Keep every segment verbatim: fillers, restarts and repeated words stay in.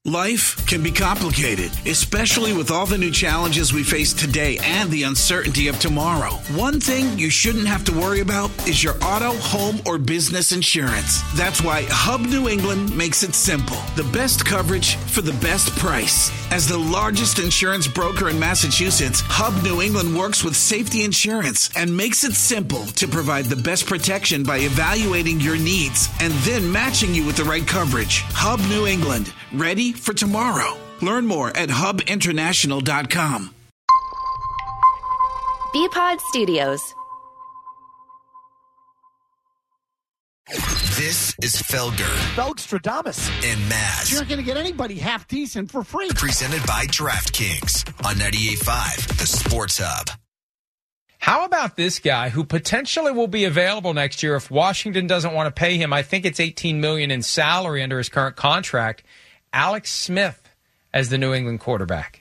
Life can be complicated, especially with all the new challenges we face today and the uncertainty of tomorrow. One thing you shouldn't have to worry about is your auto, home, or business insurance. That's why Hub New England makes it simple. The best coverage for the best price. As the largest insurance broker in Massachusetts, Hub New England works with Safety Insurance and makes it simple to provide the best protection by evaluating your needs and then matching you with the right coverage. Hub New England. Ready for tomorrow. Learn more at hub international dot com. B-Pod Studios. This is Felger. Felgstradamus. And Maz. You're not going to get anybody half decent for free. Presented by DraftKings on ninety-eight point five, the Sports Hub. How about this guy who potentially will be available next year if Washington doesn't want to pay him? I think it's eighteen million dollars in salary under his current contract. Alex Smith as the New England quarterback.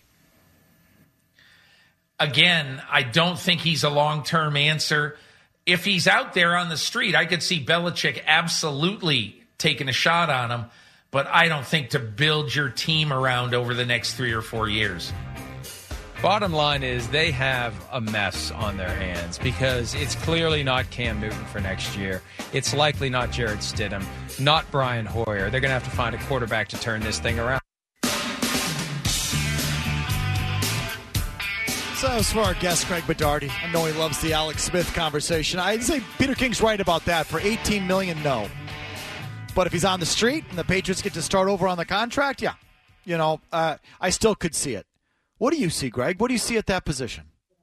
Again, I don't think he's a long-term answer. If he's out there on the street, I could see Belichick absolutely taking a shot on him, but I don't think to build your team around over the next three or four years. Bottom line is they have a mess on their hands because it's clearly not Cam Newton for next year. It's likely not Jarrett Stidham, not Brian Hoyer. They're going to have to find a quarterback to turn this thing around. So as for our guest, Greg Bedardi, I know he loves the Alex Smith conversation. I'd say Peter King's right about that. For eighteen million dollars, no. But if he's on the street and the Patriots get to start over on the contract, yeah. You know, uh, I still could see it. What do you see, Greg? What do you see at that position?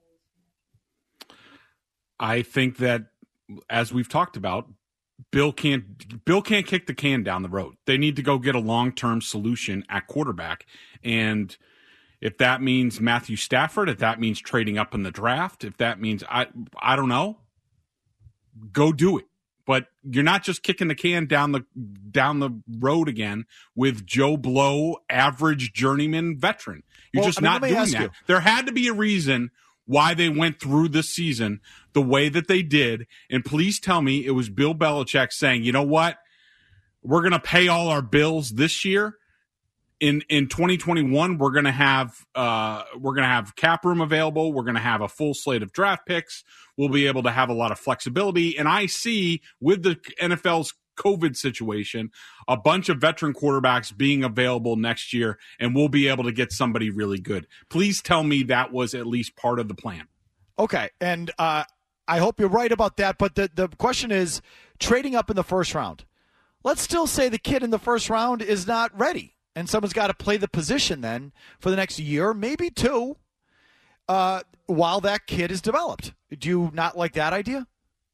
I think that, as we've talked about, Bill can't Bill can't kick the can down the road. They need to go get a long-term solution at quarterback. And if that means Matthew Stafford, if that means trading up in the draft, if that means, I I don't know, go do it. But you're not just kicking the can down the down the road again with Joe Blow, average journeyman veteran. You're well, just I mean, not doing that. You. There had to be a reason why they went through this season the way that they did. And please tell me it was Bill Belichick saying, you know what? We're going to pay all our bills this year. In in twenty twenty-one, we're going to have uh, we're going to have cap room available. We're going to have a full slate of draft picks. We'll be able to have a lot of flexibility. And I see with the N F L's COVID situation, a bunch of veteran quarterbacks being available next year, and we'll be able to get somebody really good. Please tell me that was at least part of the plan. Okay, and uh, I hope you're right about that. But the, the question is trading up in the first round. Let's still say the kid in the first round is not ready. And someone's got to play the position then for the next year, maybe two, uh, while that kid is developed. Do you not like that idea?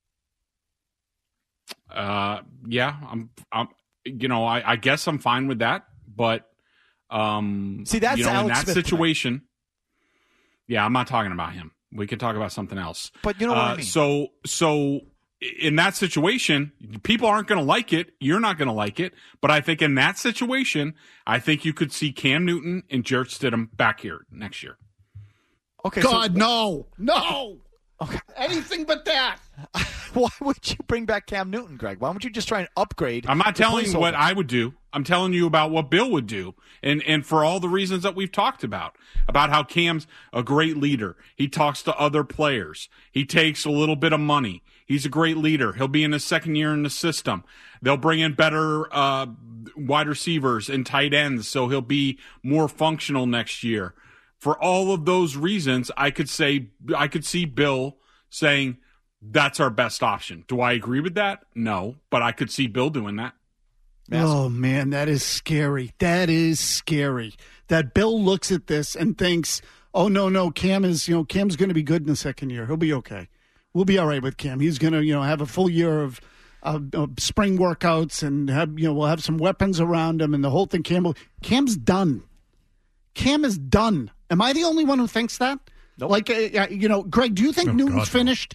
Uh, yeah, I'm. I'm. You know, I, I guess I'm fine with that. But um, see, that's you know, Alex in that Smith situation. Tonight. Yeah, I'm not talking about him. We can talk about something else. But you know what uh, I mean. So, so. In that situation, people aren't going to like it. You're not going to like it. But I think in that situation, I think you could see Cam Newton and Jarrett Stidham back here next year. Okay. God, so, no. No. Okay. Anything but that. Why would you bring back Cam Newton, Greg? Why don't you just try and upgrade? I'm not telling you what I would do. I'm telling you about what Bill would do. And and for all the reasons that we've talked about, about how Cam's a great leader. He talks to other players. He takes a little bit of money. He's a great leader. He'll be in his second year in the system. They'll bring in better uh, wide receivers and tight ends, so he'll be more functional next year. For all of those reasons, I could say I could see Bill saying that's our best option. Do I agree with that? No, but I could see Bill doing that. Oh, man, that is scary. That is scary. That Bill looks at this and thinks, oh, no, no, Cam is, you know, Cam's going to be good in the second year. He'll be okay. We'll be all right with Cam. He's going to, you know, have a full year of, of, of spring workouts and have, you know, we'll have some weapons around him and the whole thing. Cam will, Cam's done. Cam is done. Am I the only one who thinks that? Nope. Like, uh, you know, Greg, do you think oh, Newton's God, finished?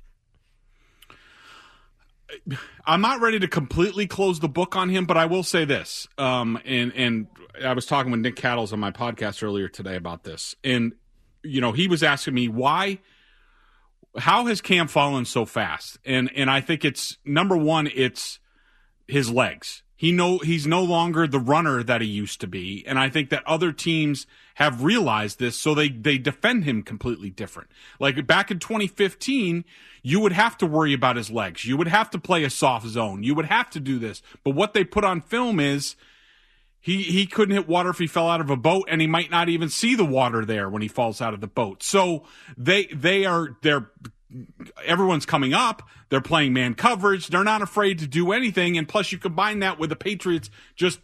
I'm not ready to completely close the book on him, but I will say this. Um, and, and I was talking with Nick Cattles on my podcast earlier today about this. And, you know, he was asking me why, how has Cam fallen so fast? And, and I think it's, number one, it's his legs. He no, he's no longer the runner that he used to be. And I think that other teams have realized this, so they, they defend him completely different. Like back in twenty fifteen, you would have to worry about his legs. You would have to play a soft zone. You would have to do this. But what they put on film is he, he couldn't hit water if he fell out of a boat, and he might not even see the water there when he falls out of the boat. So they, they are, they're, everyone's coming up. They're playing man coverage. They're not afraid to do anything. And plus you combine that with the Patriots' just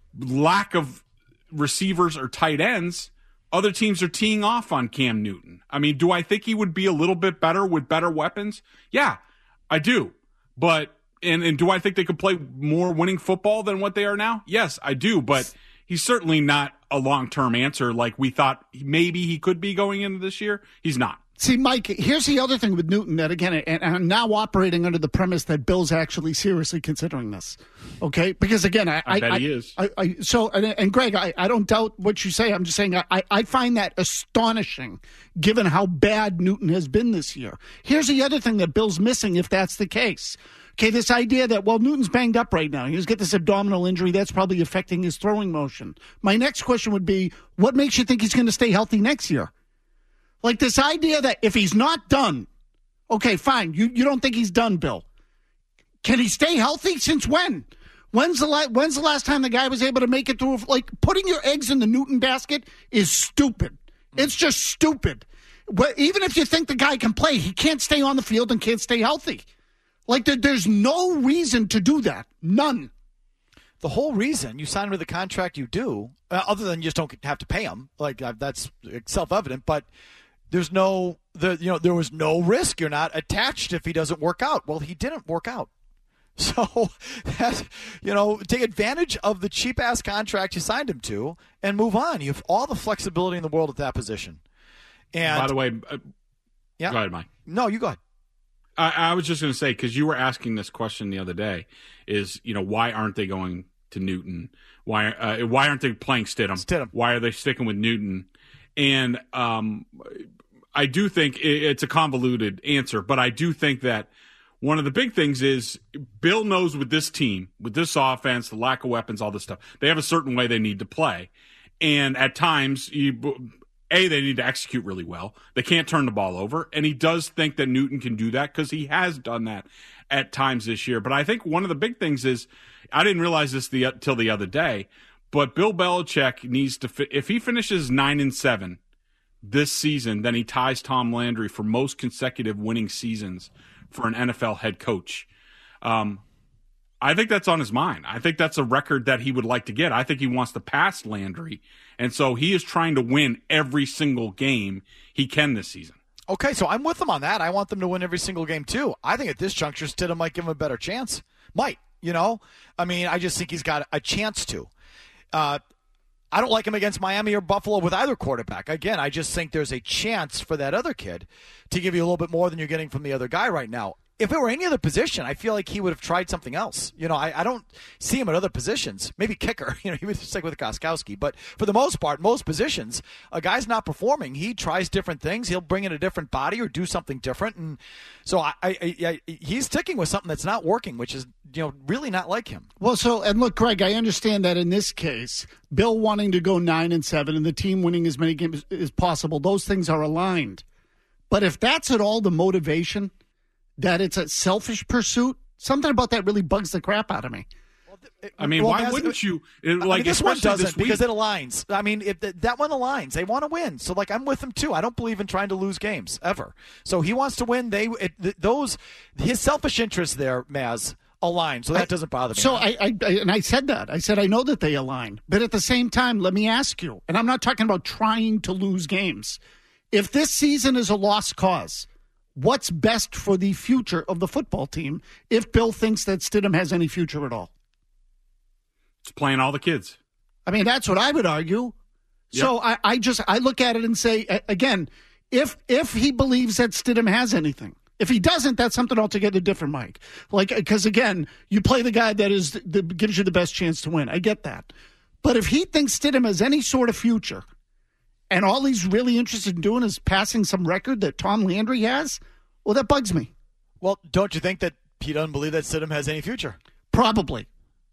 lack of receivers or tight ends. Other teams are teeing off on Cam Newton. I mean, do I think he would be a little bit better with better weapons? Yeah, I do. But, and, and do I think they could play more winning football than what they are now? Yes, I do. But he's certainly not a long-term answer like we thought maybe he could be going into this year. He's not. See, Mike, here's the other thing with Newton that, again, and I'm now operating under the premise that Bill's actually seriously considering this, okay? Because, again, I... I, I bet I, he is. I, I, so, and, and Greg, I, I don't doubt what you say. I'm just saying I, I find that astonishing given how bad Newton has been this year. Here's the other thing that Bill's missing if that's the case. Okay, this idea that, well, Newton's banged up right now. He's got this abdominal injury. That's probably affecting his throwing motion. My next question would be, what makes you think he's going to stay healthy next year? Like this idea that if he's not done, okay, fine. You you don't think he's done, Bill. Can he stay healthy? Since when? When's the, la- when's the last time the guy was able to make it through? Like, putting your eggs in the Newton basket is stupid. It's just stupid. But even if you think the guy can play, he can't stay on the field and can't stay healthy. Like, there, there's no reason to do that. None. The whole reason you sign with the contract you do, uh, other than you just don't have to pay him, like uh, that's self-evident, but there's no, the you know, there was no risk. You're not attached if he doesn't work out. Well, he didn't work out. So, that, you know, take advantage of the cheap-ass contract you signed him to and move on. You have all the flexibility in the world at that position. And by the way, uh, yeah. Go ahead, Mike. No, you go ahead. I, I was just going to say, because you were asking this question the other day, is, you know, why aren't they going to Newton? Why uh, why aren't they playing Stidham? Stidham. Why are they sticking with Newton? And um, I do think it's a convoluted answer, but I do think that one of the big things is Bill knows with this team, with this offense, the lack of weapons, all this stuff, they have a certain way they need to play. And at times, you, A, they need to execute really well. They can't turn the ball over. And he does think that Newton can do that because he has done that at times this year. But I think one of the big things is, I didn't realize this the, till the other day, but Bill Belichick needs to, fi- if he finishes nine and seven this season, then he ties Tom Landry for most consecutive winning seasons for an N F L head coach. Um, I think that's on his mind. I think that's a record that he would like to get. I think he wants to pass Landry. And so he is trying to win every single game he can this season. Okay, so I'm with them on that. I want them to win every single game, too. I think at this juncture, Stidham might give him a better chance. Might, you know? I mean, I just think he's got a chance to. Uh, I don't like him against Miami or Buffalo with either quarterback. Again, I just think there's a chance for that other kid to give you a little bit more than you're getting from the other guy right now. If it were any other position, I feel like he would have tried something else. You know, I, I don't see him at other positions. Maybe kicker. You know, he would stick with Gostkowski. But for the most part, most positions, a guy's not performing. He tries different things. He'll bring in a different body or do something different. And so I, I, I, he's sticking with something that's not working, which is, you know, really not like him. Well, so, and look, Greg, I understand that in this case, Bill wanting to go nine and seven and the team winning as many games as possible, those things are aligned. But if that's at all the motivation, that it's a selfish pursuit, something about that really bugs the crap out of me. I mean, well, why wouldn't you? Like, I mean, this one doesn't this because it aligns. I mean, if the, that one aligns, they want to win. So, like, I'm with him too. I don't believe in trying to lose games ever. So he wants to win. They it, those his selfish interests there, Maz, align. So that I, doesn't bother me. So I, I, I and I said that. I said I know that they align, but at the same time, let me ask you, and I'm not talking about trying to lose games. If this season is a lost cause, what's best for the future of the football team if Bill thinks that Stidham has any future at all? It's playing all the kids. I mean, that's what I would argue. Yep. So I, I just I look at it and say, again, if if he believes that Stidham has anything. If he doesn't, that's something altogether different, Mike. Like, because, again, you play the guy that is that gives you the best chance to win. I get that. But if he thinks Stidham has any sort of future, and all he's really interested in doing is passing some record that Tom Landry has, well, that bugs me. Well, don't you think that he doesn't believe that Stidham has any future? Probably.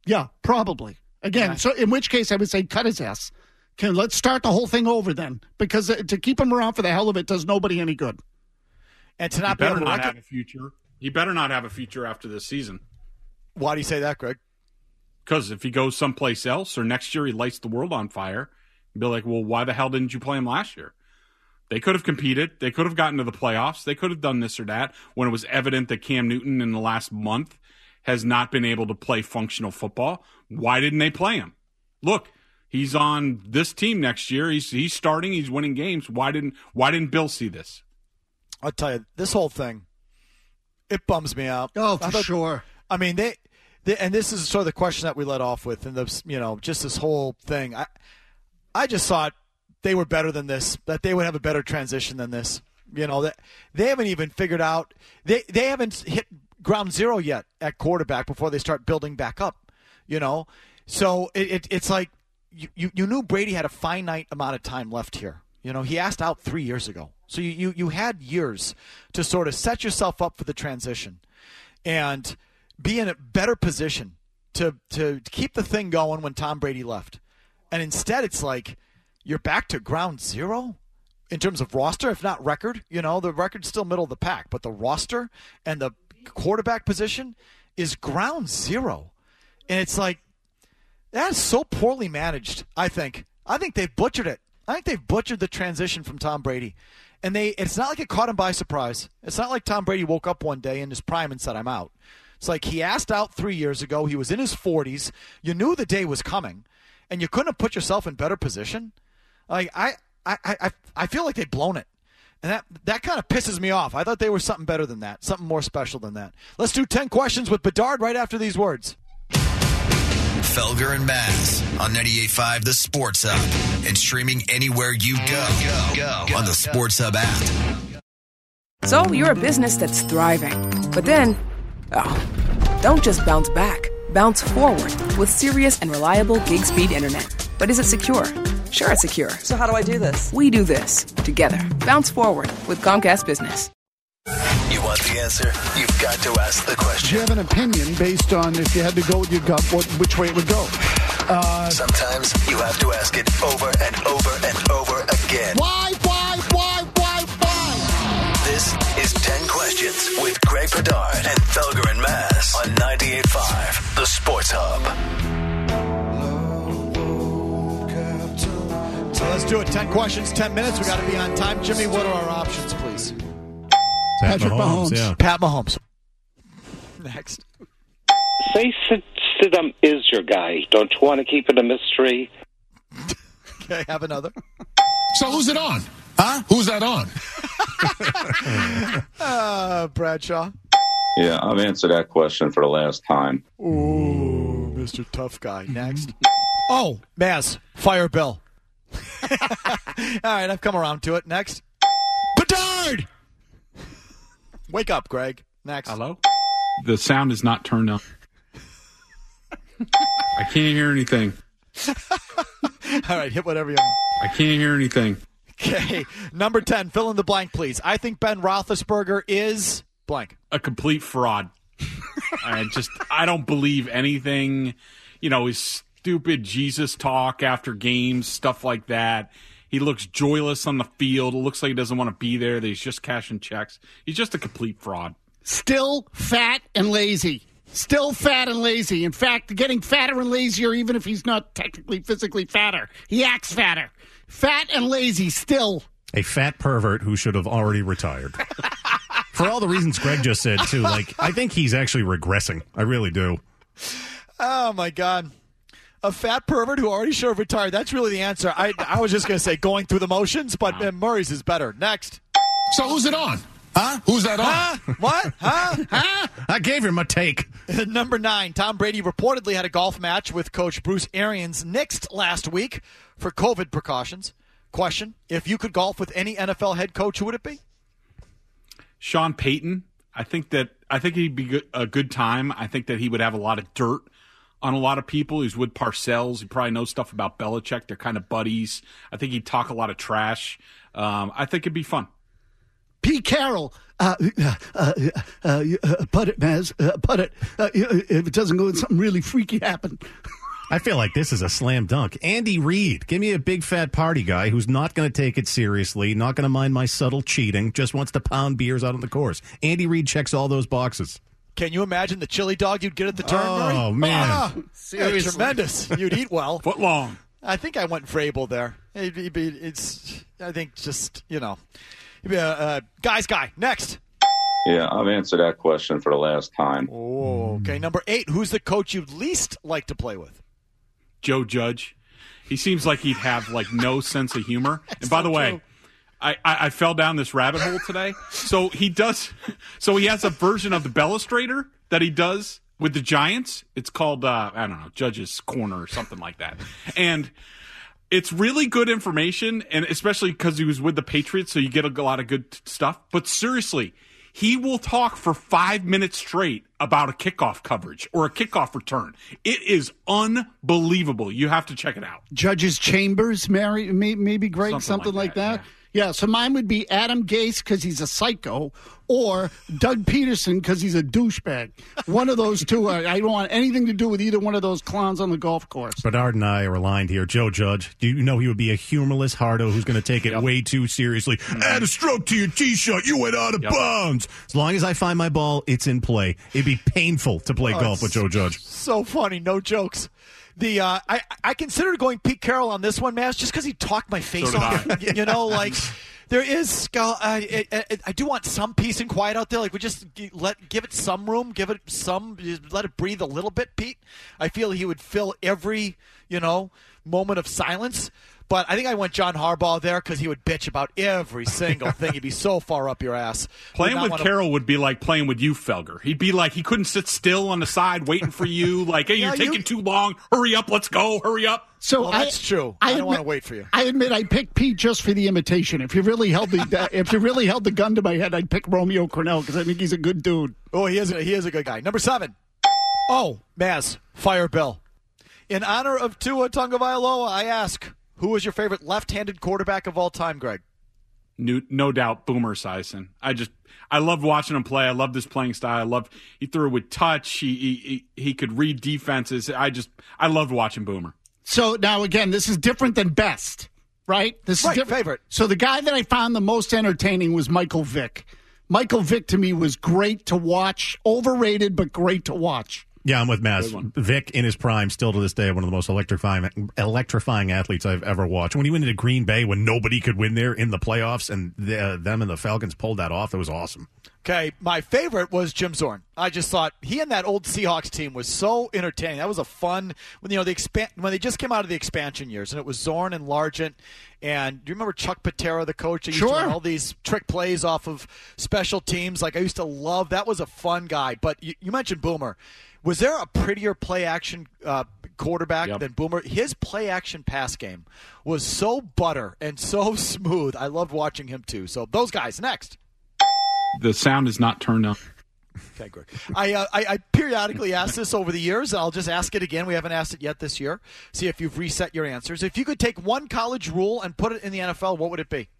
Yeah, probably. Again, Okay. so in which case I would say cut his ass. Okay, let's start the whole thing over then, because to keep him around for the hell of it does nobody any good. And to He not be better able to not rec- have a future. He better not have a future after this season. Why do you say that, Greg? Because if he goes someplace else or next year he lights the world on fire, you'd be like, well, why the hell didn't you play him last year? They could have competed. They could have gotten to the playoffs. They could have done this or that when it was evident that Cam Newton in the last month has not been able to play functional football. Why didn't they play him? Look, he's on this team next year. He's he's starting. He's winning games. Why didn't Why didn't Bill see this? I'll tell you, this whole thing, it bums me out. Oh, for I thought- sure. I mean, they, they, and this is sort of the question that we let off with, and the, you know, just this whole thing. I, I just thought they were better than this. That they would have a better transition than this. You know, that they haven't even figured out. They they haven't hit ground zero yet at quarterback before they start building back up. You know, so it, it it's like you, you you knew Brady had a finite amount of time left here. You know, he asked out three years ago, so you you, you had years to sort of set yourself up for the transition, and be in a better position to to keep the thing going when Tom Brady left. And instead it's like you're back to ground zero in terms of roster, if not record. You know, the record's still middle of the pack, but the roster and the quarterback position is ground zero. And it's like, that is so poorly managed, I think. I think they've butchered it. I think they've butchered the transition from Tom Brady. And they it's not like it caught him by surprise. It's not like Tom Brady woke up one day in his prime and said, I'm out. It's like he asked out three years ago. He was in his forties. You knew the day was coming, and you couldn't have put yourself in better position. Like I, I, I, I feel like they've blown it, and that that kind of pisses me off. I thought they were something better than that, something more special than that. Let's do ten questions with Bedard right after these words. Felger and Maz on ninety-eight point five The Sports Hub and streaming anywhere you go, go, go on the Sports Hub app. So you're a business that's thriving, but then, oh, don't just bounce back. Bounce forward with serious and reliable gig speed internet. But is it secure? Sure, it's secure. So how do I do this? We do this together. Bounce forward with Comcast Business. You want the answer? You've got to ask the Do question. you have an opinion based on if you had to go with your gut, what, which way it would go? Uh, Sometimes you have to ask it over and over and over again. why, why, why, why, why? This is ten Questions with Greg Bedard and Felger and Maz on ninety-eight point five The Sports Hub. So let's do it. ten questions, ten minutes. We got to be on time. Jimmy, what are our options, please? Patrick Mahomes. Yeah. Pat Mahomes. Next. Say Stidham is your guy. Don't you want to keep it a mystery? Okay, have another. So who's it on? Huh? Who's that on? Uh, Bradshaw. Yeah, I've answered that question for the last time. Ooh, Mister Tough Guy. Next. Oh, Maz. Fire Bill. All right, I've come around to it. Next. Bedard! Wake up, Greg. Next. Hello? The sound is not turned on. I can't hear anything. All right, hit whatever you want. I can't hear anything. Okay, number ten, fill in the blank, please. I think Ben Roethlisberger is blank. A complete fraud. I just, I don't believe anything, you know, his stupid Jesus talk after games, stuff like that. He looks joyless on the field. It looks like he doesn't want to be there, that he's just cashing checks. He's just a complete fraud. Still fat and lazy. Still fat and lazy. In fact, getting fatter and lazier, even if he's not technically physically fatter. He acts fatter. Fat and lazy still. A fat pervert who should have already retired. For all the reasons Greg just said, too. Like, I think he's actually regressing. I really do. Oh, my God. A fat pervert who already should have retired. That's really the answer. I, I was just going to say going through the motions, but uh, Murray's is better. Next. So who's it on? Huh? Who's that on? Huh? What? Huh? Huh? I gave him a take. Number nine, Tom Brady reportedly had a golf match with Coach Bruce Arians nixed last week for COVID precautions. Question, if you could golf with any N F L head coach, who would it be? Sean Payton. I think that I think he'd be good, a good time. I think that he would have a lot of dirt on a lot of people. He's with Parcells. He probably knows stuff about Belichick. They're kind of buddies. I think he'd talk a lot of trash. Um, I think it'd be fun. Pete Carroll. Uh, uh, uh, uh, uh, put it, Maz. Uh, put it. Uh, if it doesn't go, something really freaky happen. I feel like this is a slam dunk. Andy Reid, give me a big fat party guy who's not going to take it seriously, not going to mind my subtle cheating, just wants to pound beers out on the course. Andy Reid checks all those boxes. Can you imagine the chili dog you'd get at the turn? Oh, Murray? man. Ah, seriously. Tremendous. You'd eat well. Foot long. I think I went Vrabel there. It'd be, it's, I think just, you know, he'd be a, a guy's guy. Next. Yeah, I've answered that question for the last time. Oh, okay. Number eight, who's the coach you'd least like to play with? Joe Judge. He seems like he'd have like no sense of humor. And by so the way, true. I, I, I fell down this rabbit hole today. So he does. So he has a version of the Bellastrator that he does with the Giants. It's called uh, I don't know, Judge's Corner or something like that. And it's really good information, and especially because he was with the Patriots, so you get a lot of good t- stuff. But seriously, he will talk for five minutes straight about a kickoff coverage or a kickoff return. It is unbelievable. You have to check it out. Judge's Chambers, Mary, may, maybe Greg, something, something like, like that. that. Yeah. yeah, so mine would be Adam Gase because he's a psycho, or Doug Peterson because he's a douchebag. One of those two. I, I don't want anything to do with either one of those clowns on the golf course. Bernard and I are aligned here. Joe Judge, do you know he would be a humorless hardo who's going to take it yep. way too seriously? Mm-hmm. Add a stroke to your T-shirt. You went out of yep. bounds. As long as I find my ball, it's in play. It'd be painful to play oh, golf with Joe Judge. So funny. No jokes. The uh, I I considered going Pete Carroll on this one, man, just because he talked my face so off. You, you know, like there is. Uh, I, I, I do want some peace and quiet out there. Like we just let give it some room, give it some, let it breathe a little bit. Pete, I feel he would fill every you know moment of silence. But I think I went John Harbaugh there because he would bitch about every single thing. He'd be so far up your ass. Playing with Carroll to... would be like playing with you, Felger. He'd be like, he couldn't sit still on the side waiting for you. Like, hey, yeah, you're taking you... too long. Hurry up. Let's go. Hurry up. So well, that's I, true. I, I don't admit, want to wait for you. I admit I picked Pete just for the imitation. If you really held the if you really held the gun to my head, I'd pick Romeo Cornell because I think he's a good dude. Oh, he is. A, he is a good guy. Number seven. Oh, Maz, fire Bill. In honor of Tua Tagovailoa, I ask. Who was your favorite left-handed quarterback of all time, Greg? No, no doubt, Boomer Esiason. I just, I loved watching him play. I loved his playing style. I loved, he threw it with touch. He, he, he could read defenses. I just, I loved watching Boomer. So now again, this is different than best, right? This right, is different. Favorite. So the guy that I found the most entertaining was Michael Vick. Michael Vick to me was great to watch, overrated, but great to watch. Yeah, I'm with Maz. Vic, in his prime, still to this day, one of the most electrifying electrifying athletes I've ever watched. When he went into Green Bay when nobody could win there in the playoffs, and the, uh, them and the Falcons pulled that off, it was awesome. Okay, my favorite was Jim Zorn. I just thought he and that old Seahawks team was so entertaining. That was a fun when you know the expan- when they just came out of the expansion years, and it was Zorn and Largent. And do you remember Chuck Patera, the coach? He used sure. to run all these trick plays off of special teams. Like I used to love. That was a fun guy. But you, you mentioned Boomer. Was there a prettier play-action uh, quarterback yep. than Boomer? His play-action pass game was so butter and so smooth. I loved watching him, too. So those guys, next. The sound is not turned on. Okay, good. I, uh, I I periodically ask this over the years. I'll just ask it again. We haven't asked it yet this year. See if you've reset your answers. If you could take one college rule and put it in the N F L, what would it be?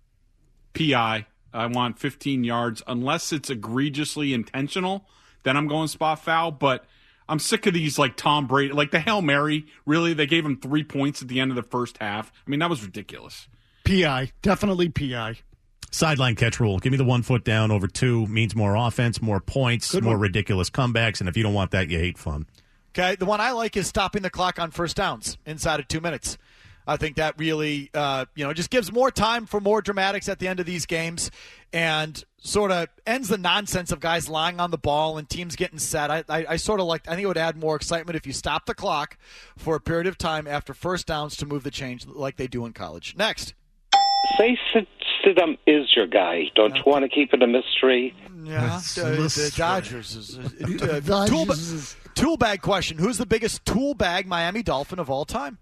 P I. I want fifteen yards. Unless it's egregiously intentional, then I'm going spot foul. But I'm sick of these, like, Tom Brady. Like, the Hail Mary, really, they gave him three points at the end of the first half. I mean, that was ridiculous. P I. Definitely P I. Sideline catch rule. Give me the one foot down over two. Means more offense, more points, Good more one. ridiculous comebacks. And if you don't want that, you hate fun. Okay, the one I like is stopping the clock on first downs inside of two minutes. I think that really, uh, you know, just gives more time for more dramatics at the end of these games and sort of ends the nonsense of guys lying on the ball and teams getting set. I, I, I sort of like, I think it would add more excitement if you stop the clock for a period of time after first downs to move the chains like they do in college. Next. Say Stidham is your guy. Don't no. you want to keep it a mystery? Yeah, uh, the Dodgers. Is, uh, uh, tool, tool bag question. Who's the biggest tool bag Miami Dolphin of all time?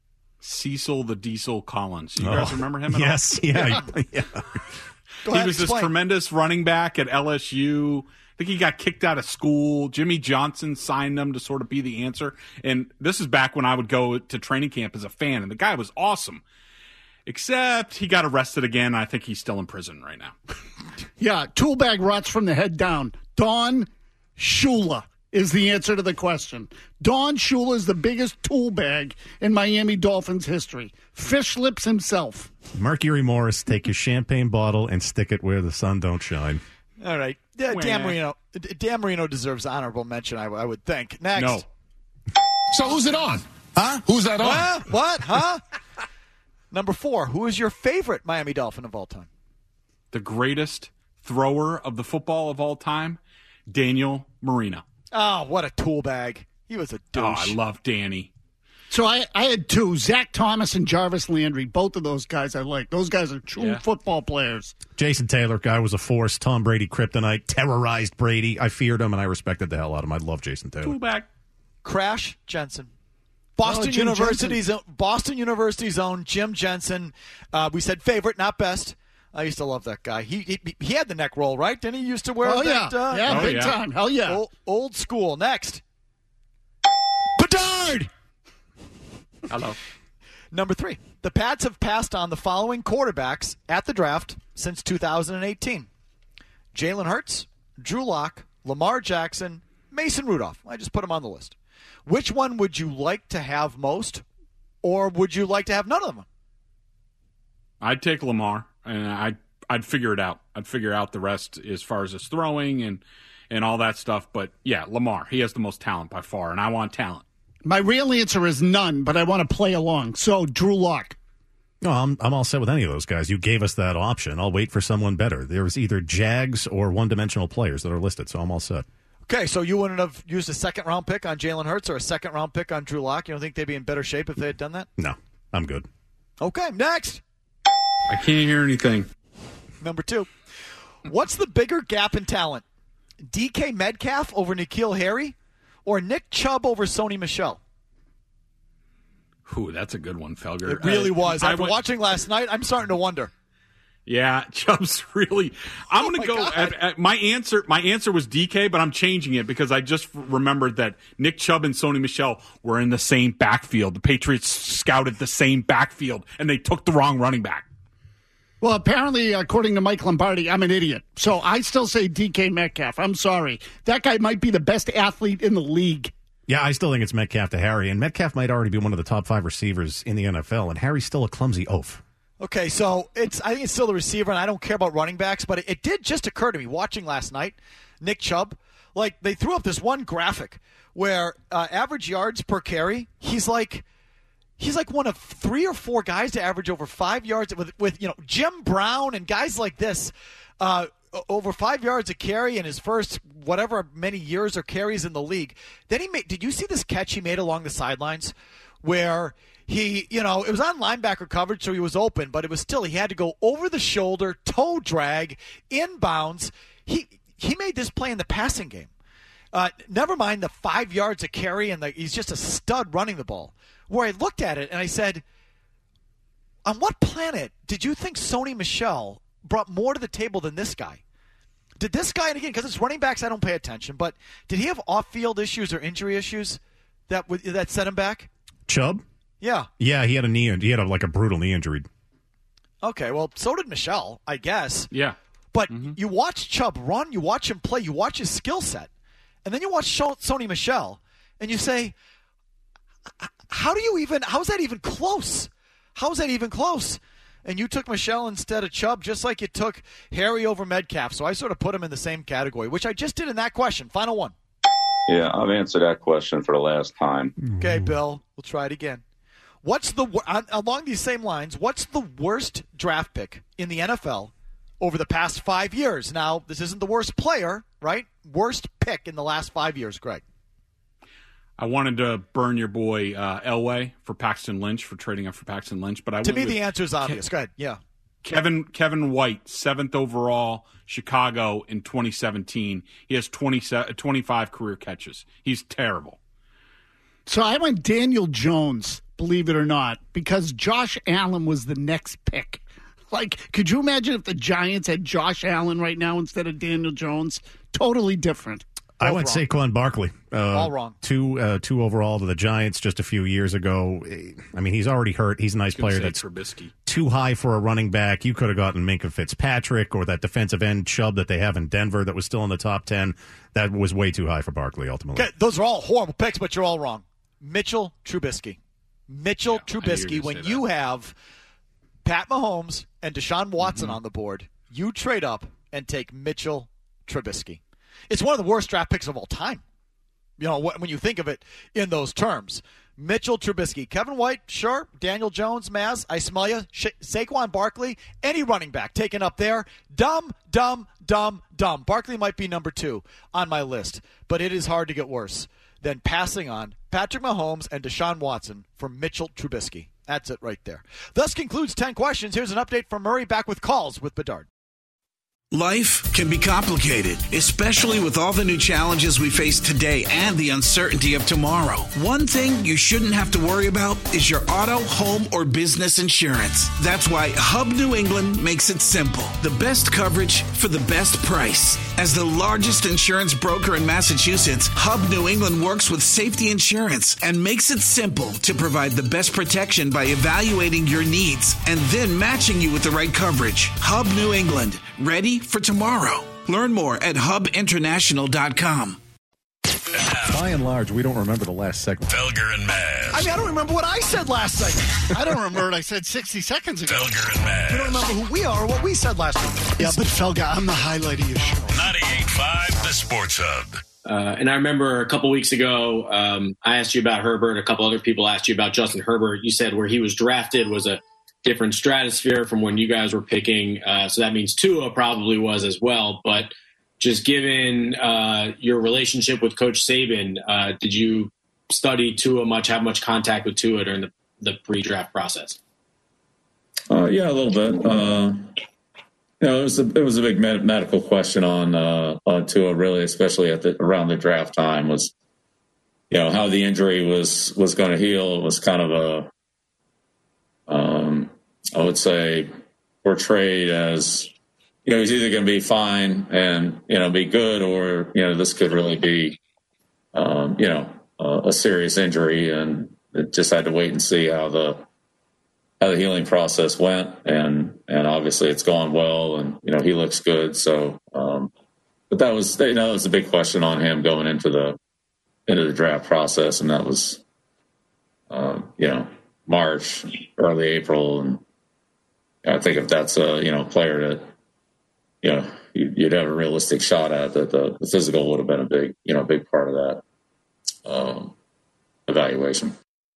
Cecil the Diesel Collins. You oh, guys remember him at yes, all? Yeah, yeah. yeah. He ahead, was explain. this tremendous running back at L S U. I think he got kicked out of school. Jimmy Johnson signed him to sort of be the answer. And this is back when I would go to training camp as a fan, and the guy was awesome. Except he got arrested again. I think he's still in prison right now. Yeah, tool bag rots from the head down. Don Shula is the answer to the question. Don Shula is the biggest tool bag in Miami Dolphins history. Fish lips himself. Mercury Morris, take your champagne bottle and stick it where the sun don't shine. All right. Yeah, Dan Marino. Dan Marino deserves honorable mention, I, I would think. Next. No. So who's it on? Huh? Who's that on? Uh, what? Huh? Number four. Who is your favorite Miami Dolphin of all time? The greatest thrower of the football of all time, Daniel Marino. Oh, what a tool bag. He was a douche. Oh, I love Danny. So I, I had two, Zach Thomas and Jarvis Landry. Both of those guys I like. Those guys are true Yeah. football players. Jason Taylor, guy was a force. Tom Brady, kryptonite, terrorized Brady. I feared him, and I respected the hell out of him. I love Jason Taylor. Tool bag. Crash Jensen. Boston Oh, Jim University's own, Boston University's own Jim Jensen. Uh, we said favorite, not best. I used to love that guy. He he, he had the neck roll, right? Didn't he used to wear Oh, that? yeah. Uh, yeah, Oh, big yeah. time. Hell yeah. Old, old school. Next. Bedard! Hello. Number three. The Pats have passed on the following quarterbacks at the draft since two thousand eighteen. Jalen Hurts, Drew Lock, Lamar Jackson, Mason Rudolph. I just put them on the list. Which one would you like to have most, or would you like to have none of them? I'd take Lamar, and I'd, I'd figure it out. I'd figure out the rest as far as his throwing and, and all that stuff. But, yeah, Lamar. He has the most talent by far, and I want talent. My real answer is none, but I want to play along. So, Drew Lock. No, I'm I'm all set with any of those guys. You gave us that option. I'll wait for someone better. There's either Jags or one-dimensional players that are listed, so I'm all set. Okay, so you wouldn't have used a second-round pick on Jalen Hurts or a second-round pick on Drew Lock? You don't think they'd be in better shape if they had done that? No, I'm good. Okay, next. I can't hear anything. Number two. What's the bigger gap in talent? D K Metcalf over N'Keal Harry or Nick Chubb over Sony Michel? Ooh, that's a good one, Felger. It really Uh, was. I After went- watching last night, I'm starting to wonder. Yeah, Chubb's really. I'm Oh going my to go. God. At, at, my answer, my answer was D K, but I'm changing it because I just remembered that Nick Chubb and Sony Michel were in the same backfield. The Patriots scouted the same backfield, and they took the wrong running back. Well, apparently, according to Mike Lombardi, I'm an idiot. So I still say D K Metcalf. I'm sorry. That guy might be the best athlete in the league. Yeah, I still think it's Metcalf to Harry, and Metcalf might already be one of the top five receivers in the N F L, and Harry's still a clumsy oaf. Okay, so it's I think it's still the receiver, and I don't care about running backs, but it, it did just occur to me watching last night, Nick Chubb, like they threw up this one graphic where uh, average yards per carry, he's like he's like one of three or four guys to average over five yards with with you know Jim Brown and guys like this. Uh, over five yards a carry in his first whatever many years or carries in the league. Then he made. Did you see this catch he made along the sidelines, where he, you know, it was on linebacker coverage, so he was open, but it was still he had to go over the shoulder, toe drag, inbounds. He he made this play in the passing game. Uh, never mind the five yards a carry, and the, he's just a stud running the ball. Where I looked at it and I said, on what planet did you think Sony Michel brought more to the table than this guy? Did this guy, and again, because it's running backs, I don't pay attention, but did he have off-field issues or injury issues that w- that set him back? Chubb? Yeah. Yeah, he had a knee. He had a, like a brutal knee injury. Okay, well, so did Michel, I guess. Yeah. But Mm-hmm. you watch Chubb run, you watch him play, you watch his skill set, and then you watch Sho- Sony Michel, and you say, how do you even, how is that even close? How is that even close? And you took Michel instead of Chubb, just like you took Harry over Metcalf. So I sort of put him in the same category, which I just did in that question. Final one. Yeah, I've answered that question for the last time. Okay, Bill, we'll try it again. What's the wor- on, along these same lines? What's the worst draft pick in the N F L over the past five years? Now, this isn't the worst player, right? Worst pick in the last five years, Greg. I wanted to burn your boy uh, Elway for Paxton Lynch for trading up for Paxton Lynch, but I To went me, with the answer is obvious. Go ahead. Yeah. Kevin Kevin White, seventh overall, Chicago in twenty seventeen. He has twenty, twenty-five career catches. He's terrible. So I went Daniel Jones, believe it or not, because Josh Allen was the next pick. Like, could you imagine if the Giants had Josh Allen right now instead of Daniel Jones? Totally different. I went wrong. Saquon Barkley. Uh, All wrong. Two, uh, two overall to the Giants just a few years ago. I mean, he's already hurt. He's a nice player. That's Trubisky. Too high for a running back. You could have gotten Minkah Fitzpatrick or that defensive end Chubb that they have in Denver that was still in the top ten. That was way too high for Barkley, ultimately. Okay, those are all horrible picks, but you're all wrong. Mitchell Trubisky. Mitchell Yeah, Trubisky, when you have Pat Mahomes and Deshaun Watson Mm-hmm. on the board, you trade up and take Mitchell Trubisky. It's one of the worst draft picks of all time. You know, when you think of it in those terms. Mitchell Trubisky. Kevin White, sure. Daniel Jones, Maz, I smell you. Sha- Saquon Barkley, any running back taken up there. Dumb, dumb, dumb, dumb. Barkley might be number two on my list, but it is hard to get worse than passing on Patrick Mahomes and Deshaun Watson for Mitchell Trubisky. That's it right there. Thus concludes ten questions. Here's an update from Murray, back with calls with Bedard. Life can be complicated, especially with all the new challenges we face today and the uncertainty of tomorrow. One thing you shouldn't have to worry about is your auto, home, or business insurance. That's why Hub New England makes it simple. The best coverage for the best price. As the largest insurance broker in Massachusetts, Hub New England works with Safety Insurance and makes it simple to provide the best protection by evaluating your needs and then matching you with the right coverage. Hub New England. Ready for tomorrow. Learn more at hub international dot com. By and large, we don't remember the last segment. Felger and Maz. I mean, I don't remember what I said last segment. I don't remember what I said sixty seconds ago. Felger and Maz. We don't remember who we are or what we said last week. Yeah, but Felga, I'm the highlight of your show. ninety-eight point five The Sports Hub. Uh, and I remember a couple weeks ago, um, I asked you about Herbert. A couple other people asked you about Justin Herbert. You said where he was drafted was a different stratosphere from when you guys were picking. Uh, so that means Tua probably was as well. But just given uh, your relationship with Coach Saban, uh, did you study Tua much, have much contact with Tua during the, the pre-draft process? Uh, yeah, a little bit. Uh, you know, it was a, it was a big med- medical question on uh, on Tua, really, especially at the around the draft time. Was you know how the injury was was going to heal. It was kind of a um, I would say portrayed as you know he's either going to be fine and you know be good, or you know this could really be um, you know a, a serious injury, and it just had to wait and see how the how the healing process went, and and obviously it's gone well, and you know he looks good. So, um, but that was you know that was a big question on him going into the into the draft process, and that was uh, you know March, early April, and I think if that's a you know player that you know you'd have a realistic shot at, that the, the physical would have been a big you know big part of that um, evaluation.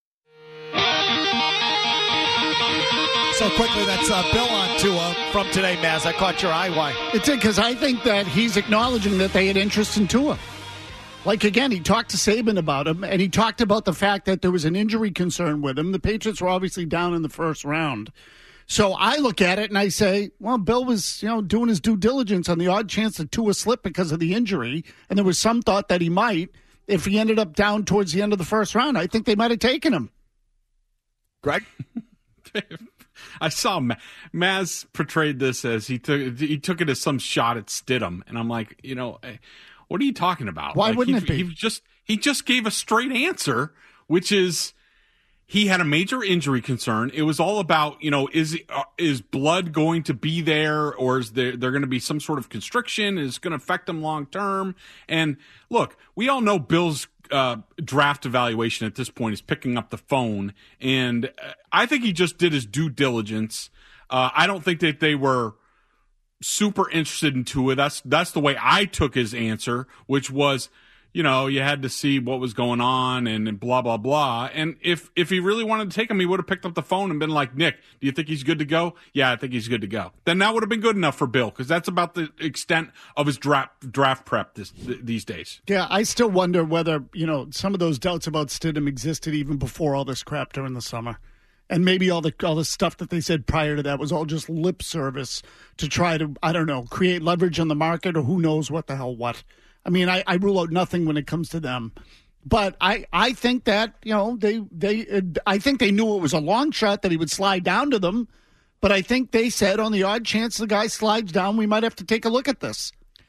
So quickly, that's uh, Bill on Tua from today, Maz. I caught your eye. Why? It's it because I think that he's acknowledging that they had interest in Tua. Like, again, he talked to Saban about him, and he talked about the fact that there was an injury concern with him. The Patriots were obviously down in the first round. So I look at it and I say, well, Bill was, you know, doing his due diligence on the odd chance that Tua slipped because of the injury, and there was some thought that he might if he ended up down towards the end of the first round. I think they might have taken him. Greg? I saw Ma- Maz portrayed this as he took he took it as some shot at Stidham, and I'm like, you know, what are you talking about? Why like, wouldn't he, it be? He just he just gave a straight answer, which is he had a major injury concern. It was all about, you know, is uh, is blood going to be there, or is there there going to be some sort of constriction? Is it going to affect him long term? And look, we all know Bill's Uh, draft evaluation at this point is picking up the phone, and uh, I think he just did his due diligence. Uh, I don't think that they were super interested in Tua. That's that's the way I took his answer, which was, you know, you had to see what was going on and, and blah blah blah. And if if he really wanted to take him, he would have picked up the phone and been like, Nick, do you think he's good to go? Yeah, I think he's good to go. Then that would have been good enough for Bill, because that's about the extent of his draft draft prep this, th- these days. Yeah, I still wonder whether, you know, some of those doubts about Stidham existed even before all this crap during the summer. And maybe all the all the stuff that they said prior to that was all just lip service to try to, I don't know, create leverage on the market, or who knows what the hell what. I mean, I, I rule out nothing when it comes to them. But I, I think that, you know, they, they I think they knew it was a long shot that he would slide down to them. But I think they said on the odd chance the guy slides down, we might have to take a look at this.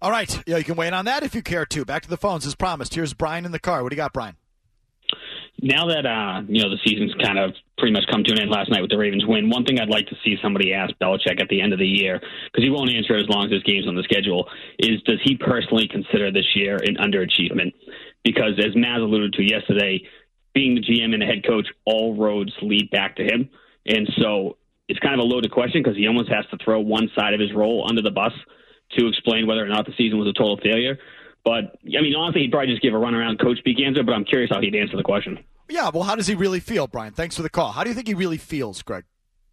All right. Yeah, you can weigh in on that if you care to. Back to the phones as promised. Here's Brian in the car. What do you got, Brian? Now that uh, you know the season's kind of pretty much come to an end last night with the Ravens win, one thing I'd like to see somebody ask Belichick at the end of the year, because he won't answer as long as his game's on the schedule, is does he personally consider this year an underachievement? Because as Maz alluded to yesterday, being the G M and the head coach, all roads lead back to him. And so it's kind of a loaded question because he almost has to throw one side of his role under the bus to explain whether or not the season was a total failure. But, I mean, honestly, he'd probably just give a runaround coach speak answer, but I'm curious how he'd answer the question. Yeah, well, how does he really feel, Brian? Thanks for the call. How do you think he really feels, Greg?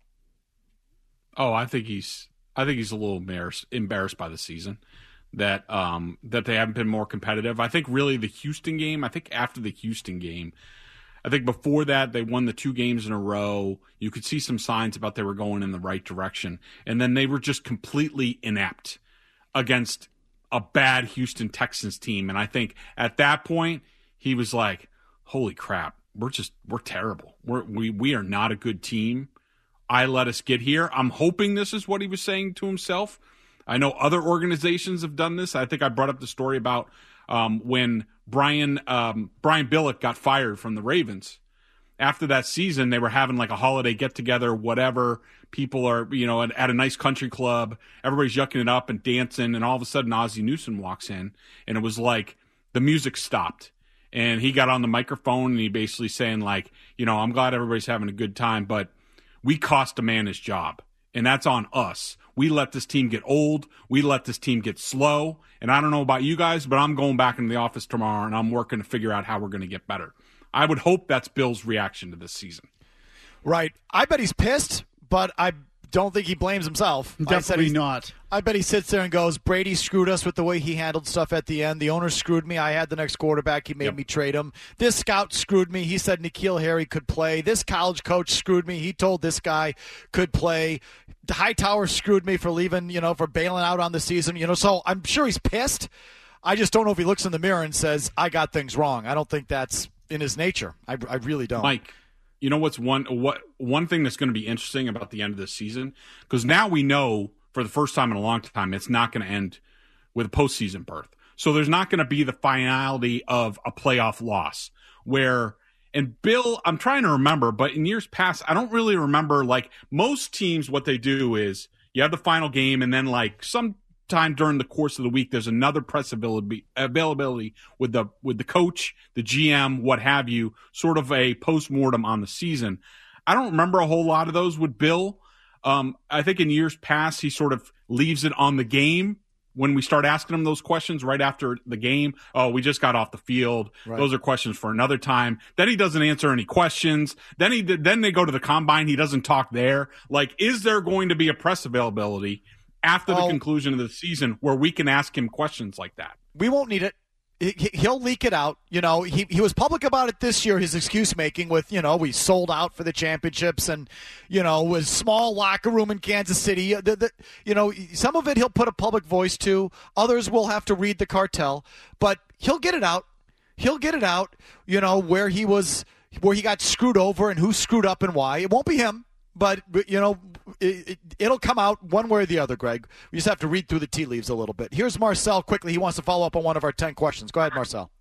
Oh, I think he's I think he's a little embarrassed, embarrassed by the season, that um, that they haven't been more competitive. I think really the Houston game, I think after the Houston game, I think before that they won the two games in a row. You could see some signs about they were going in the right direction. And then they were just completely inept against a bad Houston Texans team. And I think at that point he was like, holy crap, we're just, we're terrible. We're, we, we are not a good team. I let us get here. I'm hoping this is what he was saying to himself. I know other organizations have done this. I think I brought up the story about um, when Brian, um, Brian Billick got fired from the Ravens. After that season, they were having like a holiday get together, whatever. People are, you know, at, at a nice country club. Everybody's yucking it up and dancing. And all of a sudden, Ozzie Newsome walks in. And it was like the music stopped. And he got on the microphone and he basically saying like, you know, I'm glad everybody's having a good time, but we cost a man his job. And that's on us. We let this team get old. We let this team get slow. And I don't know about you guys, but I'm going back into the office tomorrow and I'm working to figure out how we're going to get better. I would hope that's Bill's reaction to this season. Right. I bet he's pissed, but I don't think he blames himself. Definitely I not. I bet he sits there and goes, Brady screwed us with the way he handled stuff at the end. The owner screwed me. I had the next quarterback. He made yep. me trade him. This scout screwed me. He said N'Keal Harry could play. This college coach screwed me. He told this guy could play. Hightower screwed me for leaving, you know, for bailing out on the season. You know, so I'm sure he's pissed. I just don't know if he looks in the mirror and says, I got things wrong. I don't think that's in his nature. I, I really don't. Mike, you know what's one what one thing that's going to be interesting about the end of this season? Because now we know for the first time in a long time it's not going to end with a postseason berth. So there's not going to be the finality of a playoff loss where – and Bill, I'm trying to remember, but in years past, I don't really remember. Like most teams, what they do is you have the final game and then like some – time during the course of the week there's another press availability, availability with the with the coach, the G M, what have you, sort of a post-mortem on the season. I don't remember a whole lot of those with Bill. Um, I think in years past he sort of leaves it on the game when we start asking him those questions right after the game. Oh, we just got off the field. Right. Those are questions for another time. Then he doesn't answer any questions. Then he then they go to the combine. He doesn't talk there. Like, is there going to be a press availability after the oh, conclusion of the season where we can ask him questions like that? We won't need it. He'll leak it out. You know, he he was public about it this year, his excuse making with, you know, we sold out for the championships and, you know, was small locker room in Kansas City. The, the, you know, some of it he'll put a public voice to. Others will have to read the cartel. But he'll get it out. He'll get it out, you know, where he was, where he got screwed over and who screwed up and why. It won't be him. But, you know, it, it, it'll come out one way or the other, Greg. We just have to read through the tea leaves a little bit. Here's Marcel quickly. He wants to follow up on one of our ten questions. Go ahead, Marcel.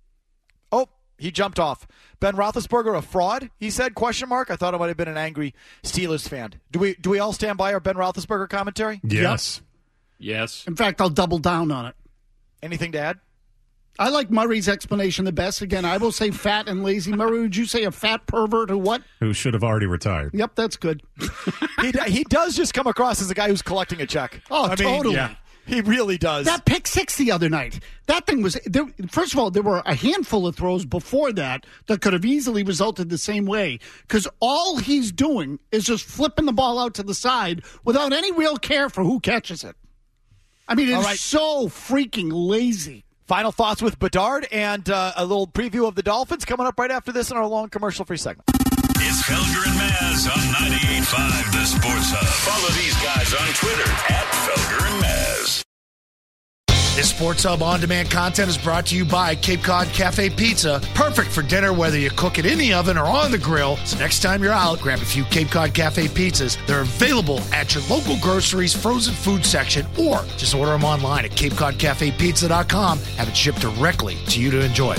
Oh, he jumped off. Ben Roethlisberger a fraud? He said, question mark. I thought it might have been an angry Steelers fan. Do we do we all stand by our Ben Roethlisberger commentary? Yes. Yes. In fact, I'll double down on it. Anything to add? I like Murray's explanation the best. Again, I will say fat and lazy. Murray, would you say a fat pervert or what? Who should have already retired. Yep, that's good. he, he does just come across as a guy who's collecting a check. Oh, I totally. Mean, yeah, he really does. That pick six the other night, that thing was, there, first of all, there were a handful of throws before that that could have easily resulted the same way because all he's doing is just flipping the ball out to the side without any real care for who catches it. I mean, it's right. so freaking lazy. Final thoughts with Bedard and uh, a little preview of the Dolphins coming up right after this in our long commercial-free segment. It's Felger and Maz on ninety-eight point five The Sports Hub. Follow these guys on Twitter at Felger and Maz. This Sports Hub on-demand content is brought to you by Cape Cod Cafe Pizza. Perfect for dinner, whether you cook it in the oven or on the grill. So next time you're out, grab a few Cape Cod Cafe pizzas. They're available at your local groceries frozen food section, or just order them online at cape cod cafe pizza dot com. Have it shipped directly to you to enjoy.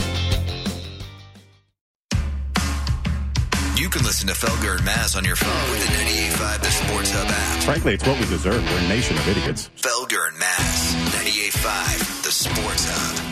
You can listen to Felger and Maz on your phone with the ninety-eight point five The Sports Hub app. Frankly, it's what we deserve. We're a nation of idiots. Felger and Maz, ninety-eight point five The Sports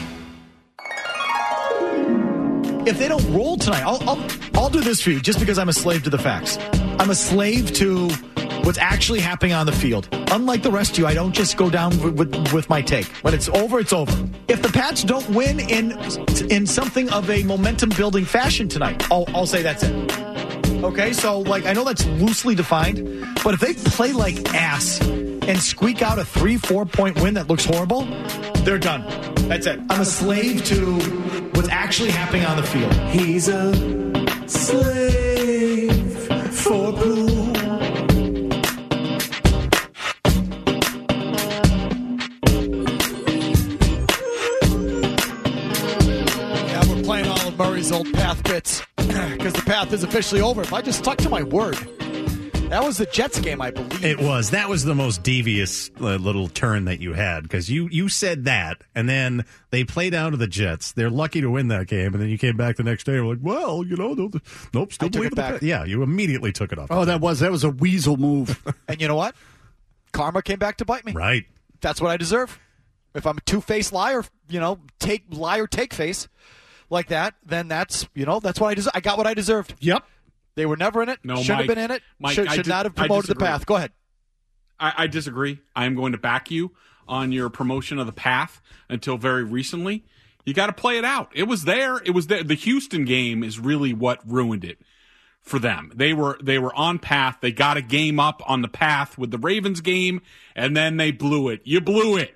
Hub. If they don't roll tonight, I'll, I'll I'll do this for you just because I'm a slave to the facts. I'm a slave to what's actually happening on the field. Unlike the rest of you, I don't just go down with, with, with my take. When it's over, it's over. If the Pats don't win in in something of a momentum-building fashion tonight, I'll, I'll say that's it. Okay, so like I know that's loosely defined, but if they play like ass and squeak out a three, four-point win that looks horrible, they're done. That's it. I'm a slave to what's actually happening on the field. He's a slave for pool. Yeah, we're playing all of Murray's old path bits because the path is officially over. If I just stuck to my word. That was the Jets game, I believe. It was. That was the most devious uh, little turn that you had, because you, you said that, and then they played out of the Jets. They're lucky to win that game, and then you came back the next day and were like, well, you know, nope, nope still believe it back. The, yeah, you immediately took it off. Oh, that was that was a weasel move. And you know what? Karma came back to bite me. Right. That's what I deserve. If I'm a two-faced liar, you know, take liar, take face like that, then that's, you know, that's what I deserve. I got what I deserved. Yep. They were never in it. No, should Mike, have been in it. Mike, should I should di- not have promoted the path. Go ahead. I, I disagree. I am going to back you on your promotion of the path until very recently. You got to play it out. It was there. It was there. The Houston game is really what ruined it for them. They were they were on path. They got a game up on the path with the Ravens game, and then they blew it. You blew it.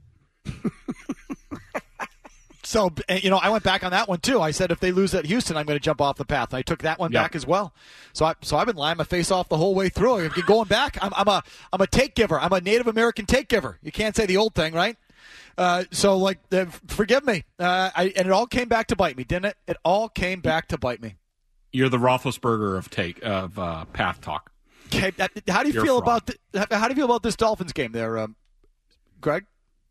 So, you know, I went back on that one, too. I said if they lose at Houston, I'm going to jump off the path. I took that one yep. back as well. So, I, so I've been lying my face off the whole way through. Going back, I'm, I'm a I'm a take giver. I'm a Native American take giver. You can't say the old thing, right? Uh, so, like, uh, forgive me. Uh, I, and it all came back to bite me, didn't it? It all came back to bite me. You're the Roethlisberger of take of uh, path talk. Okay, how do you You're feel about the, how do you feel about this Dolphins game there, um, Greg?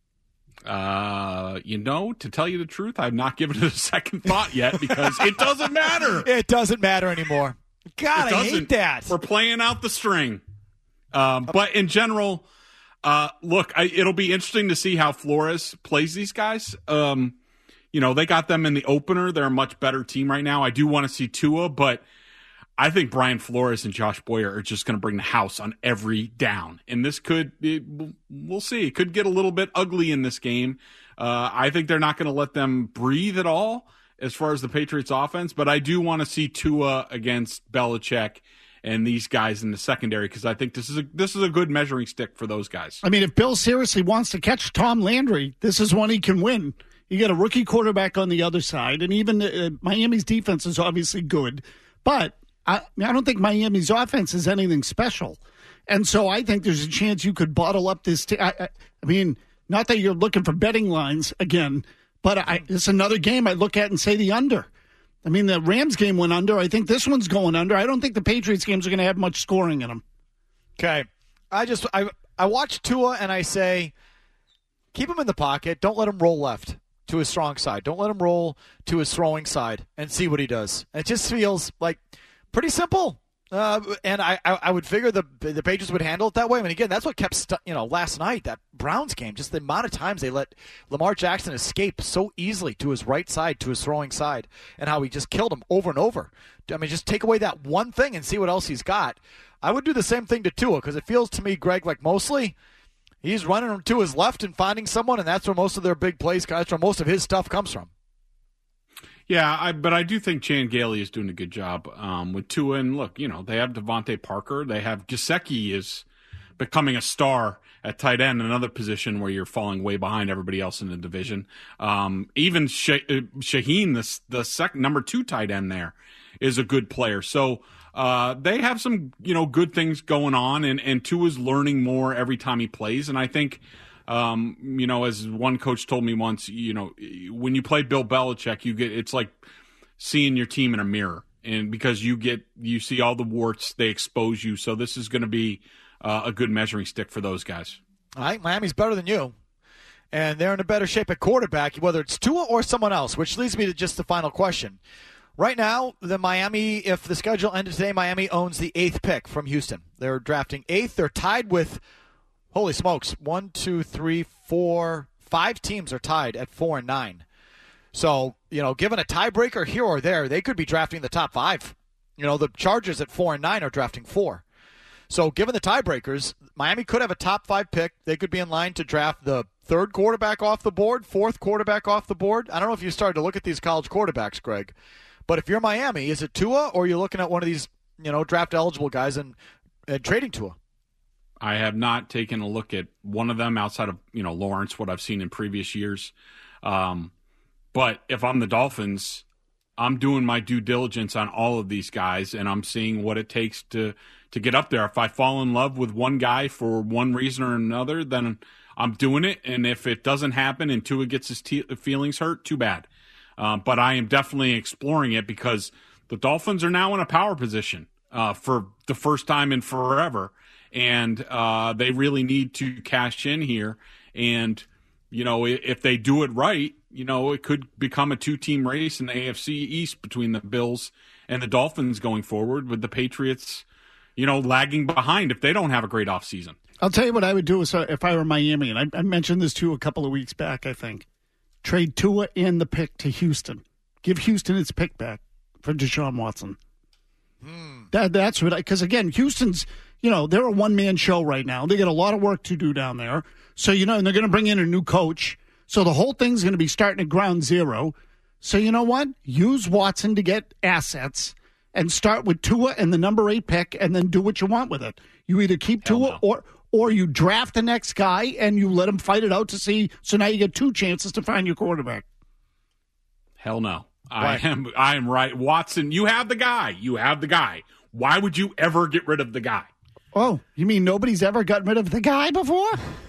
Uh, you know, to tell you the truth, I've not given it a second thought yet because it doesn't matter. It doesn't matter anymore. God, I hate that. We're playing out the string. Um, but in general, uh, look, I, it'll be interesting to see how Flores plays these guys. Um, you know, they got them in the opener. They're a much better team right now. I do want to see Tua, but I think Brian Flores and Josh Boyer are just going to bring the house on every down. And this could, it, we'll see. It could get a little bit ugly in this game. Uh, I think they're not going to let them breathe at all as far as the Patriots offense, but I do want to see Tua against Belichick and these guys in the secondary because I think this is a, this is a good measuring stick for those guys. I mean, if Bill seriously wants to catch Tom Landry, this is one he can win. You got a rookie quarterback on the other side, and even uh, Miami's defense is obviously good, but I, I don't think Miami's offense is anything special. And so I think there's a chance you could bottle up this. T- I, I, I mean, not that you're looking for betting lines again, but I, it's another game I look at and say the under. I mean, the Rams game went under. I think this one's going under. I don't think the Patriots games are going to have much scoring in them. Okay. I just, I, I watch Tua and I say, keep him in the pocket. Don't let him roll left to his strong side. Don't let him roll to his throwing side and see what he does. And it just feels like pretty simple, uh, and I, I, I would figure the the Patriots would handle it that way. I mean, again, that's what kept stu- you know last night that Browns game. Just the amount of times they let Lamar Jackson escape so easily to his right side, to his throwing side, and how he just killed him over and over. I mean, just take away that one thing and see what else he's got. I would do the same thing to Tua because it feels to me, Greg, like mostly he's running to his left and finding someone, and that's where most of their big plays, that's where most of his stuff comes from. Yeah, I, but I do think Chan Gailey is doing a good job um, with Tua. And look, you know, they have Devontae Parker. They have Gesicki is becoming a star at tight end, another position where you're falling way behind everybody else in the division. Um, even Sha- Shaheen, the, the second number two tight end there, is a good player. So uh, they have some, you know, good things going on, and, and Tua's learning more every time he plays. And I think Um, you know, as one coach told me once, you know, when you play Bill Belichick, you get it's like seeing your team in a mirror, and because you get you see all the warts, they expose you. So this is going to be uh, a good measuring stick for those guys. All right, Miami's better than you, and they're in a better shape at quarterback, whether it's Tua or someone else. Which leads me to just the final question. Right now, the Miami, if the schedule ended today, Miami owns the eighth pick from Houston. They're drafting eighth. They're tied with, holy smokes, one, two, three, four, five teams are tied at four and nine. So, you know, given a tiebreaker here or there, they could be drafting the top five. You know, the Chargers at four and nine are drafting four. So, given the tiebreakers, Miami could have a top five pick. They could be in line to draft the third quarterback off the board, fourth quarterback off the board. I don't know if you started to look at these college quarterbacks, Greg. But if you're Miami, is it Tua, or are you looking at one of these, you know, draft-eligible guys and, and trading Tua? I have not taken a look at one of them outside of, you know, Lawrence, what I've seen in previous years. Um, but if I'm the Dolphins, I'm doing my due diligence on all of these guys, and I'm seeing what it takes to, to get up there. If I fall in love with one guy for one reason or another, then I'm doing it. And if it doesn't happen and Tua gets his te- feelings hurt, too bad. Um, but I am definitely exploring it because the Dolphins are now in a power position uh, for the first time in forever, and uh, they really need to cash in here. And, you know, if they do it right, you know, it could become a two-team race in the A F C East between the Bills and the Dolphins going forward, with the Patriots, you know, lagging behind if they don't have a great offseason. I'll tell you what I would do if I were Miami, and I, I mentioned this to you a couple of weeks back, I think. Trade Tua and the pick to Houston. Give Houston its pick back for Deshaun Watson. Hmm. That That's what I, because again, Houston's, you know, they're a one-man show right now. They got a lot of work to do down there. So, you know, and they're going to bring in a new coach. So the whole thing's going to be starting at ground zero. So, you know what? Use Watson to get assets and start with Tua and the number eight pick and then do what you want with it. You either keep Hell Tua no. or or you draft the next guy and you let him fight it out to see. So now you get two chances to find your quarterback. Hell no. I am I am right. Watson, you have the guy. You have the guy. Why would you ever get rid of the guy? Oh, you mean nobody's ever gotten rid of the guy before?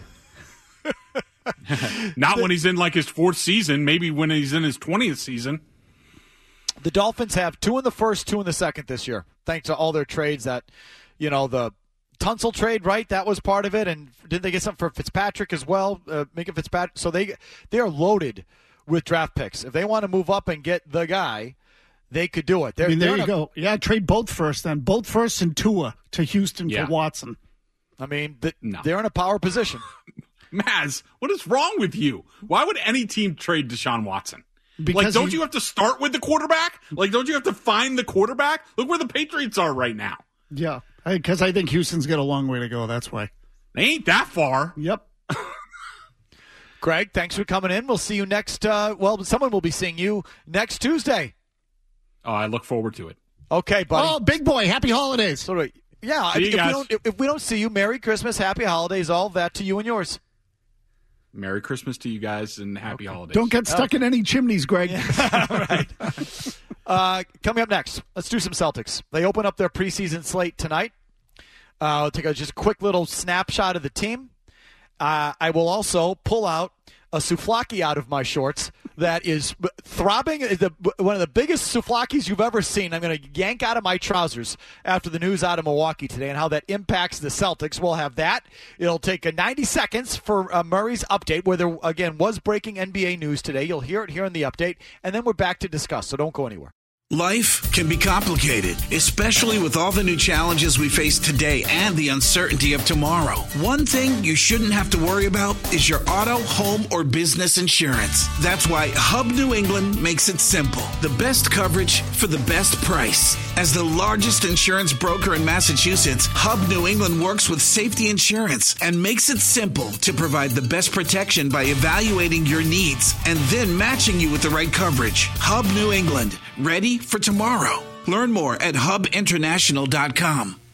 Not when he's in like his fourth season, maybe when he's in his twentieth season. The Dolphins have two in the first, two in the second this year, thanks to all their trades that, you know, the Tunsil trade, right? That was part of it. And didn't they get something for Fitzpatrick as well? Uh, Minka Fitzpatrick. So they they are loaded with draft picks. If they want to move up and get the guy, they could do it. They're, I mean, there you a, go. Yeah, trade both first then. Both first and Tua to Houston yeah. for Watson. I mean, the, no. they're in a power position. Maz, what is wrong with you? Why would any team trade Deshaun Watson? Because like, don't he, you have to start with the quarterback? Like, don't you have to find the quarterback? Look where the Patriots are right now. Yeah, because I, I think Houston's got a long way to go. That's why. They ain't that far. Yep. Greg, thanks for coming in. We'll see you next, uh, well, someone will be seeing you next Tuesday. Oh, I look forward to it. Okay, buddy. Oh, big boy, happy holidays. So, yeah, see if, you if, guys. we don't, if, if we don't see you, Merry Christmas, Happy Holidays, all of that to you and yours. Merry Christmas to you guys and happy okay. holidays. Don't get stuck okay. in any chimneys, Greg. Yeah, right. uh, coming up next, let's do some Celtics. They open up their preseason slate tonight. Uh, I'll take a just a quick little snapshot of the team. Uh, I will also pull out a souvlaki out of my shorts that is throbbing. The, one of the biggest souvlakis you've ever seen. I'm going to yank out of my trousers after the news out of Milwaukee today and how that impacts the Celtics. We'll have that. It'll take a ninety seconds for uh, Murray's update, where there, again, was breaking N B A news today. You'll hear it here in the update, and then we're back to discuss, so don't go anywhere. Life can be complicated, especially with all the new challenges we face today and the uncertainty of tomorrow. One thing you shouldn't have to worry about is your auto, home, or business insurance. That's why Hub New England makes it simple. The best coverage for the best price. As the largest insurance broker in Massachusetts, Hub New England works with safety insurance and makes it simple to provide the best protection by evaluating your needs and then matching you with the right coverage. Hub New England, ready for tomorrow. Learn more at hub international dot com.